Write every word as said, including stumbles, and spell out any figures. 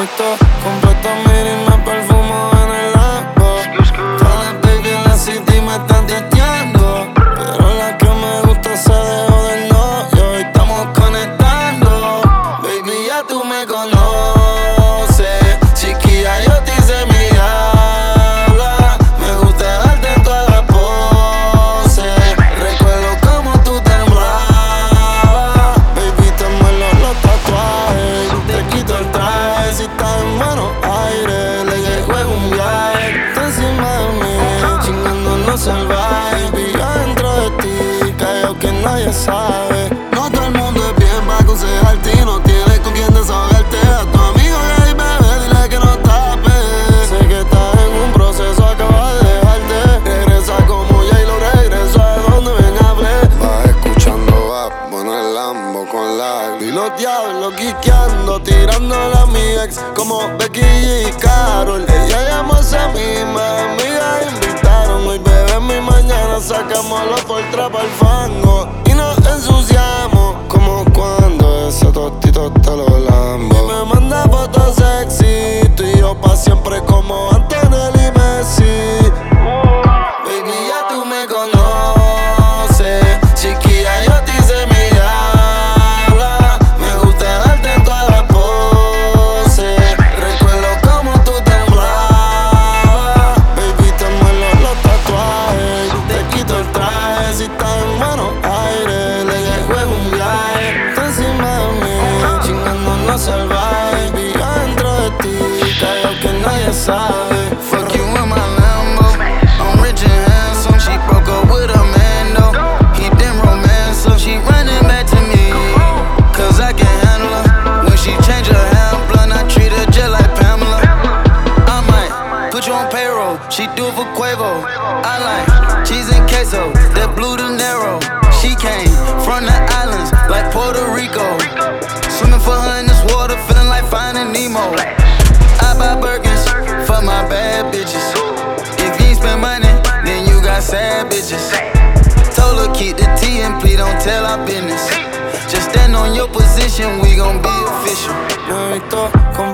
visto, compré esta mira y me perfumo en el Lambo. Todas las baby en la city me están testeando, pero la que me gusta se dejó del novio y estamos conectando. Baby, ya tú me conoces, chiquilla, yo te hice mi diabla. Me gusta darte en todas las poses. Recuerdo cómo tú temblabas. Baby, te muelo los tatuajes, te quito el traje si estás en buenos aires. Le llego en un viaje, está encima de mí, chingando en los salvajes. Baby, yo dentro de ti, callado que nadie sabe. No todo el mundo es bien para aconsejarte y no tienes con quién desahogarte. A tu amigo gay, bebé, dile que no tape. Sé que estás en un proceso, acabas de dejarte. Regresa como ya y lo regreso a donde ven a hablar. Vas escuchando rap, bueno el Lambo con la. Y los diablos quiqueando, tirándola a mi ex como Becky G y Carol. Ella llamó a esa misma amiga, invitaron. Hoy bebemos y mañana sacamos los por trap al fango y nos ensuciamos como cuando ese tostito te lo lambo. Y me manda fotos sexy, tú y yo pa' siempre como Antonelli y Messi. Baby, ya tú me conoces, chiquilla, yo te hice mi diabla. Me gusta darte en todas las poses. Recuerdo cómo tú temblabas. Baby, te muelo los tatuajes, te quito el traje si estás en buenos aires. Le llego en un viaje, está encima de mí, chingando en los salvajes. Baby, yo dentro de ti, callado que nadie sabe. Fuck you in my Lambo. I'm rich and handsome. She broke up with a man though. He didn't romance, so she running back to me. Cause I can handle her. When she change her handle, I treat her just like Pamela. I might put you on payroll. She do it for Quavo. I like cheese and queso. That blue de Niro. She came from the islands like Puerto Rico. Swimming for her in this water, feeling like Finding Nemo. I buy Birkins for my bad bitches. If you ain't spend money, then you got sad bitches. Told her keep the tea and please don't tell our business. Just stand on your position, we gon' be official. Me he visto como